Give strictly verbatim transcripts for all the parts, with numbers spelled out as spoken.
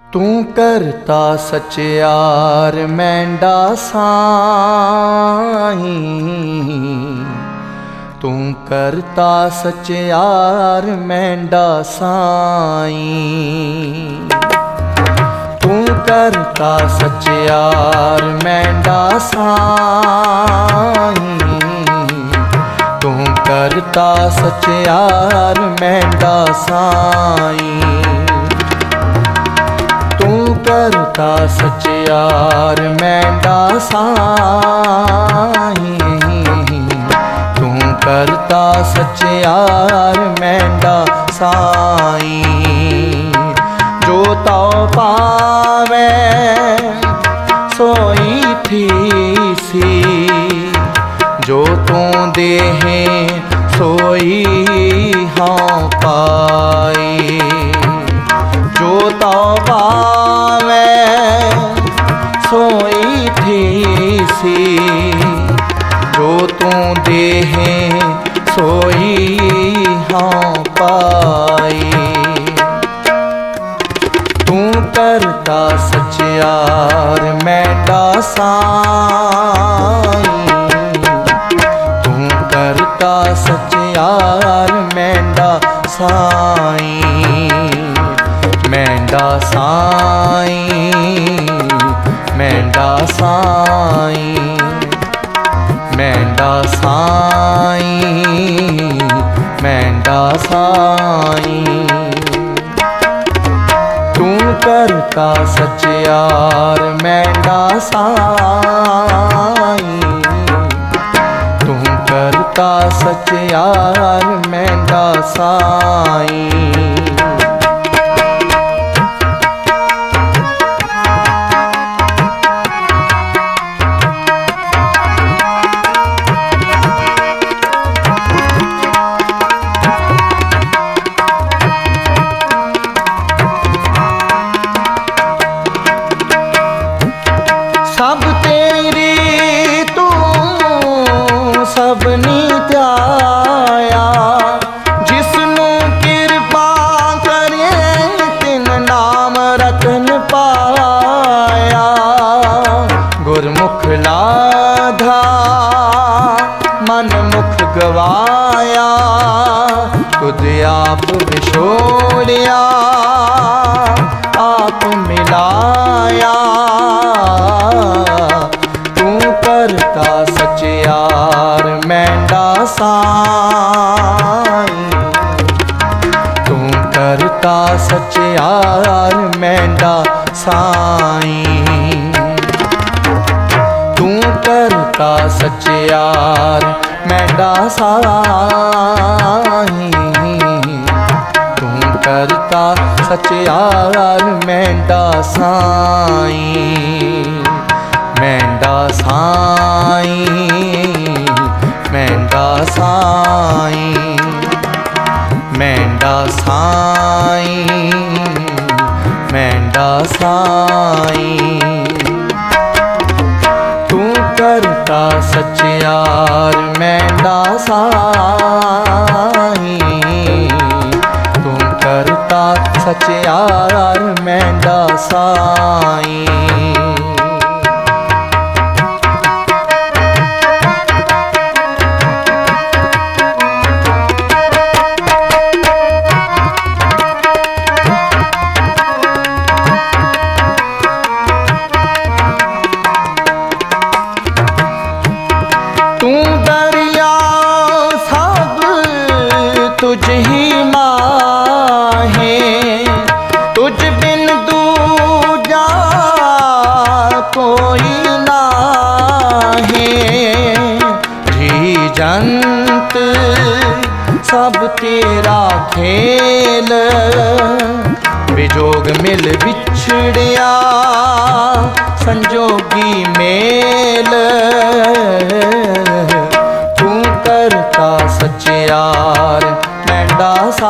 तू करता सचियार मैंडा साईं, तू करता सचियार मैंडा साईं, तू करता सचियार मैंडा साईं, तू करता सचियार मैंडा साईं, तू करता सचियार मैंडा साईं, तू करता सचियार मैंडा साईं। जो तो पावे सोई थी सी, जो तू देहे सोई हाँ पाई। जो तो पावे सोई थी सी, जो तू देहे सोई हाँ पाई। तू करता सचियार मैंडा साईं, तू करता सचियार मैंडा साईं, मैंडा साईं, मैंडा साईं, मैंडा साईं, मैंडा साईं। तू करता सचियार मैंडा साईं, तू करता सचियार मैंडा साईं। सब तेरी तू सबनी त्याया, जिसनू कृपा करे तिन नाम रतन पाया। गुरमुख लाधा मन मुख गवाया, तुझ आप विछोड़िया आप मिलाया। तू करता सचियार मैंडा साईं, तू करता सचियार मैंडा साईं, तू करता सचियार मैंडा साईं, तू करता सचियार मैंडा साईं, मैंडा साईं, मैंडा साईं, मैंडा साईं, मैंडा साईं। तू करता सचियार मैंडा साईं, तू करता सचियार मैंडा साईं। तू दरिया सब तुझ ही माहे, तुझ बिन दूजा कोई नाहे। जी जंत सब तेरा खेल, विजोग मिल बिछड़िया संजोगी मेल। तू करता सचियार मैंडा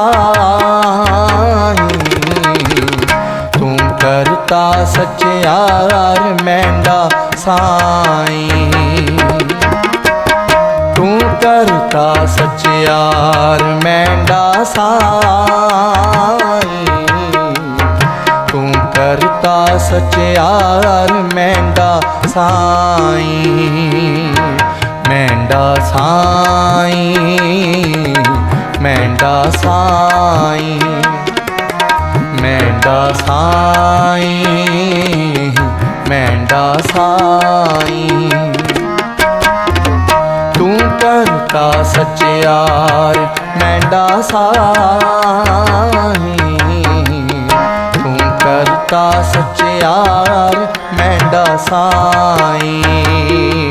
साईं, तू करता सचियार मैंडा साईं, तू करता सचियार मैंडा साईं, तू करता सचियार मेंढा साईं, मेंढा साईं, मेंढा साईं, मेंढा साईं, मेंढा साईं। तू करता सचियार मेंढा साईं, तू करता सचियार मेंढा साईं।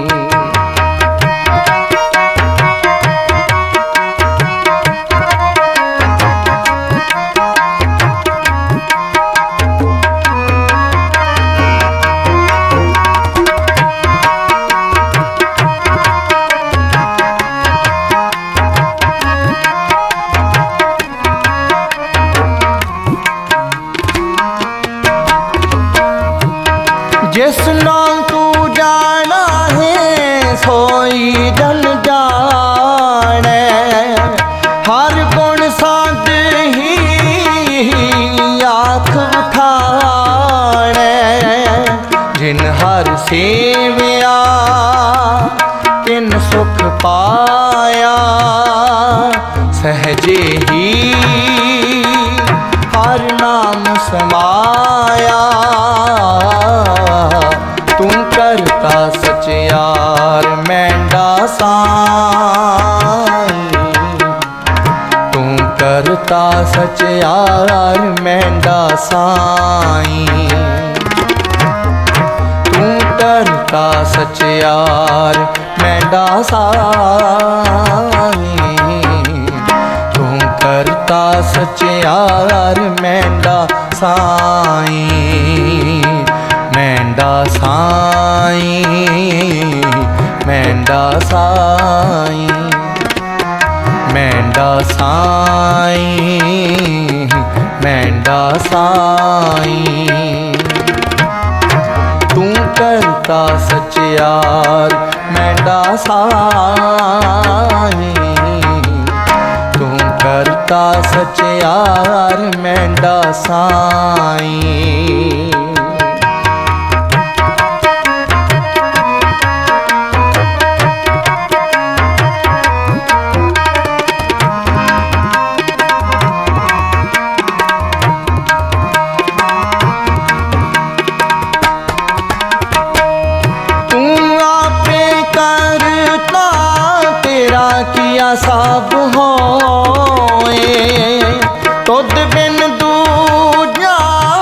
जिस नाम तू जाना है सोई जन जाने, हर गुण साध ही आख उठाने। जिन हर सेविया तिन सुख पाया, सहजे ही हर नाम समाया। तू करता सचियार मेंढा साईं, तू करता सचियार मेंढा साईं। तू करता सचियार मेंढा साईं, तू करता सचियार मेंढा साईं। मेंढा साईं, मेंढा साईं, मेंढा साईं, मेंढा साईं। तू करता सचियार मेंढा साईं, तू करता सचियार मेंढा साईं। किया सब होए तुद बिन दूजा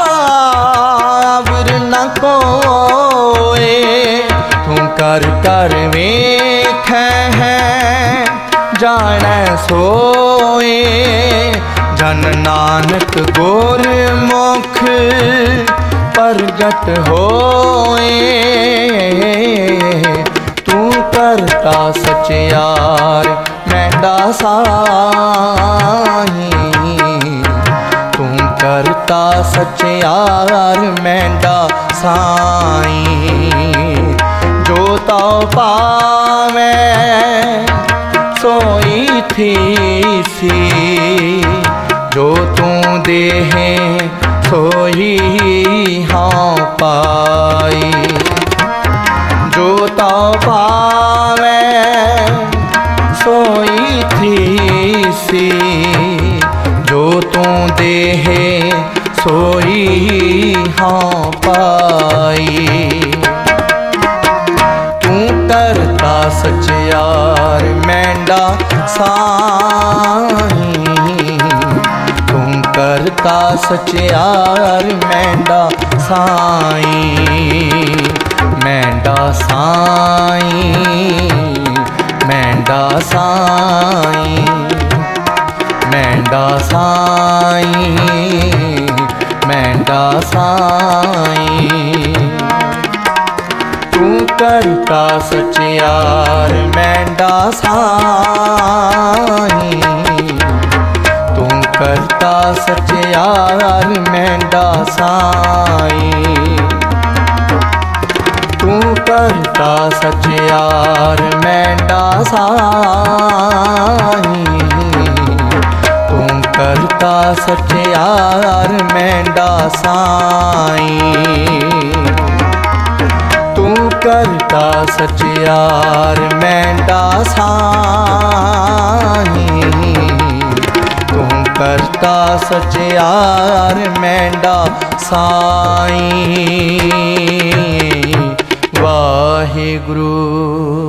अवर न कोए। तू कर कर वेख है जाने सोए, जन नानक गुरमुख प्रगट होए। तू करता सचियार मेंढा साईं, तू करता सचियार मेंढा साईं। जो तो पावे सोई थी सी, जो तू देहे सोई हाँ पाई। जो तो पावे सोई थी सी, जो तू देहे सोई हाँ पाई। तू करता सचियार मेंढा साईं, तू करता सचियार मेंढा साईं। मेंढा साईं, मेंढा साईं, मेंढा साईं, मेंढा साईं। तू करता सचियार मेंढा साईं, तू करता सचियार मेंढा साईं। तू करता सचियार मेंढा साईं, तू करता करता सचियार मेंढा साईं। तू करता सचियार मेंढा साईं। तू करता सचियार मेंढा साईं। वाहिगुरु।